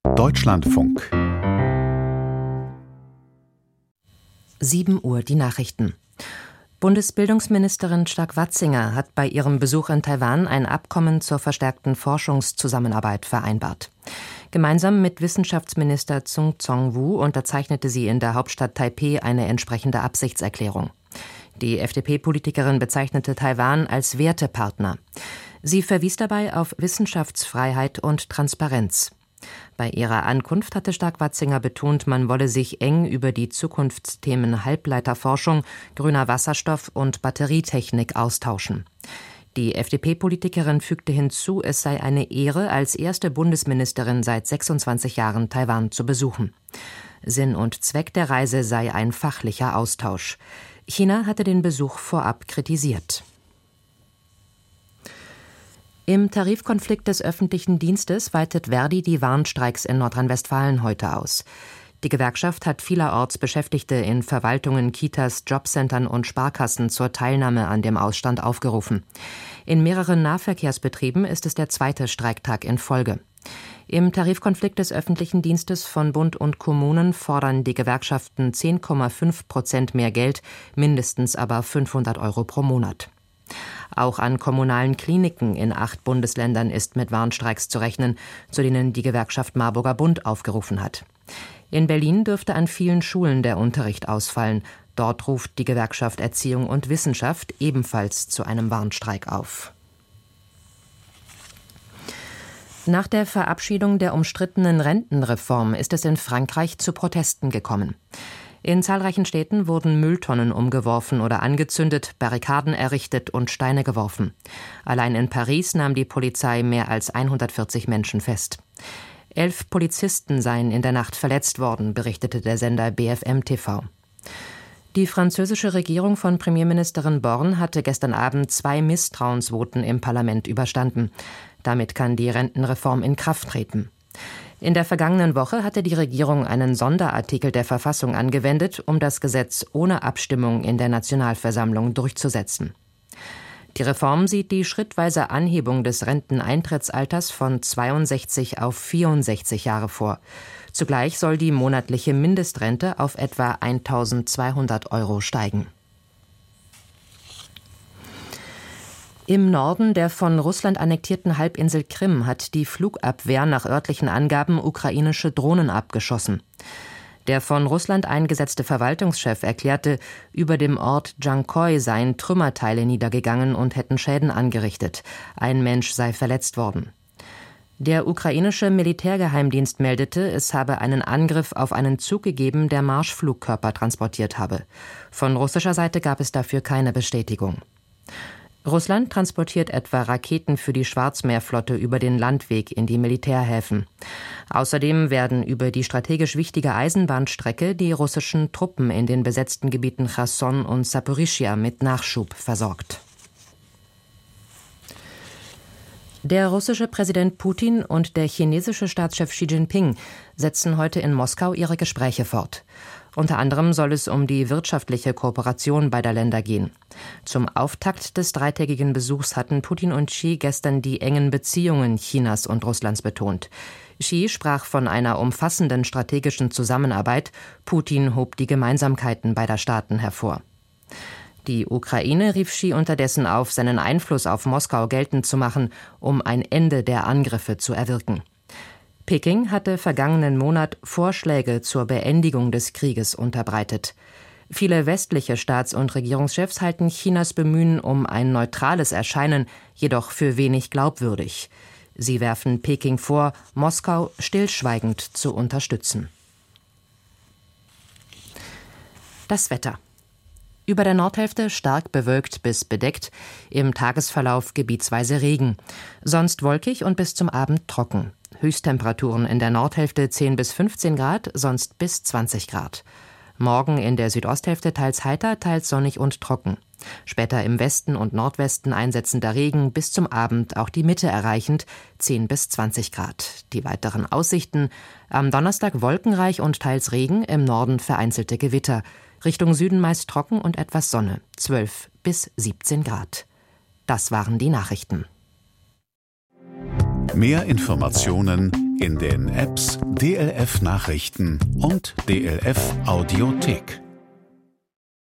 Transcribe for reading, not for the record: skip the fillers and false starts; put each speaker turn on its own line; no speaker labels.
Deutschlandfunk.
7 Uhr die Nachrichten. Bundesbildungsministerin Stark-Watzinger hat bei ihrem Besuch in Taiwan ein Abkommen zur verstärkten Forschungszusammenarbeit vereinbart. Gemeinsam mit Wissenschaftsminister Zhong Zhong-Wu unterzeichnete sie in der Hauptstadt Taipeh eine entsprechende Absichtserklärung. Die FDP-Politikerin bezeichnete Taiwan als Wertepartner. Sie verwies dabei auf Wissenschaftsfreiheit und Transparenz. Bei ihrer Ankunft hatte Stark-Watzinger betont, man wolle sich eng über die Zukunftsthemen Halbleiterforschung, grüner Wasserstoff und Batterietechnik austauschen. Die FDP-Politikerin fügte hinzu, es sei eine Ehre, als erste Bundesministerin seit 26 Jahren Taiwan zu besuchen. Sinn und Zweck der Reise sei ein fachlicher Austausch. China hatte den Besuch vorab kritisiert. Im Tarifkonflikt des öffentlichen Dienstes weitet Verdi die Warnstreiks in Nordrhein-Westfalen heute aus. Die Gewerkschaft hat vielerorts Beschäftigte in Verwaltungen, Kitas, Jobcentern und Sparkassen zur Teilnahme an dem Ausstand aufgerufen. In mehreren Nahverkehrsbetrieben ist es der zweite Streiktag in Folge. Im Tarifkonflikt des öffentlichen Dienstes von Bund und Kommunen fordern die Gewerkschaften 10,5% mehr Geld, mindestens aber 500 € pro Monat. Auch an kommunalen Kliniken in 8 Bundesländern ist mit Warnstreiks zu rechnen, zu denen die Gewerkschaft Marburger Bund aufgerufen hat. In Berlin dürfte an vielen Schulen der Unterricht ausfallen. Dort ruft die Gewerkschaft Erziehung und Wissenschaft ebenfalls zu einem Warnstreik auf. Nach der Verabschiedung der umstrittenen Rentenreform ist es in Frankreich zu Protesten gekommen. In zahlreichen Städten wurden Mülltonnen umgeworfen oder angezündet, Barrikaden errichtet und Steine geworfen. Allein in Paris nahm die Polizei mehr als 140 Menschen fest. 11 Polizisten seien in der Nacht verletzt worden, berichtete der Sender BFM TV. Die französische Regierung von Premierministerin Borne hatte gestern Abend 2 Misstrauensvoten im Parlament überstanden. Damit kann die Rentenreform in Kraft treten. In der vergangenen Woche hatte die Regierung einen Sonderartikel der Verfassung angewendet, um das Gesetz ohne Abstimmung in der Nationalversammlung durchzusetzen. Die Reform sieht die schrittweise Anhebung des Renteneintrittsalters von 62 auf 64 Jahre vor. Zugleich soll die monatliche Mindestrente auf etwa 1.200 € steigen. Im Norden der von Russland annektierten Halbinsel Krim hat die Flugabwehr nach örtlichen Angaben ukrainische Drohnen abgeschossen. Der von Russland eingesetzte Verwaltungschef erklärte, über dem Ort Djankoy seien Trümmerteile niedergegangen und hätten Schäden angerichtet. Ein Mensch sei verletzt worden. Der ukrainische Militärgeheimdienst meldete, es habe einen Angriff auf einen Zug gegeben, der Marschflugkörper transportiert habe. Von russischer Seite gab es dafür keine Bestätigung. Russland transportiert etwa Raketen für die Schwarzmeerflotte über den Landweg in die Militärhäfen. Außerdem werden über die strategisch wichtige Eisenbahnstrecke die russischen Truppen in den besetzten Gebieten Cherson und Saporischschja mit Nachschub versorgt. Der russische Präsident Putin und der chinesische Staatschef Xi Jinping setzen heute in Moskau ihre Gespräche fort. Unter anderem soll es um die wirtschaftliche Kooperation beider Länder gehen. Zum Auftakt des dreitägigen Besuchs hatten Putin und Xi gestern die engen Beziehungen Chinas und Russlands betont. Xi sprach von einer umfassenden strategischen Zusammenarbeit, Putin hob die Gemeinsamkeiten beider Staaten hervor. Die Ukraine rief Xi unterdessen auf, seinen Einfluss auf Moskau geltend zu machen, um ein Ende der Angriffe zu erwirken. Peking hatte vergangenen Monat Vorschläge zur Beendigung des Krieges unterbreitet. Viele westliche Staats- und Regierungschefs halten Chinas Bemühen um ein neutrales Erscheinen jedoch für wenig glaubwürdig. Sie werfen Peking vor, Moskau stillschweigend zu unterstützen. Das Wetter. Über der Nordhälfte stark bewölkt bis bedeckt, im Tagesverlauf gebietsweise Regen. Sonst wolkig und bis zum Abend trocken. Höchsttemperaturen in der Nordhälfte 10 bis 15 Grad, sonst bis 20 Grad. Morgen in der Südosthälfte teils heiter, teils sonnig und trocken. Später im Westen und Nordwesten einsetzender Regen, bis zum Abend auch die Mitte erreichend, 10 bis 20 Grad. Die weiteren Aussichten: am Donnerstag wolkenreich und teils Regen, im Norden vereinzelte Gewitter. Richtung Süden meist trocken und etwas Sonne, 12 bis 17 Grad. Das waren die Nachrichten.
Mehr Informationen in den Apps DLF Nachrichten und DLF Audiothek.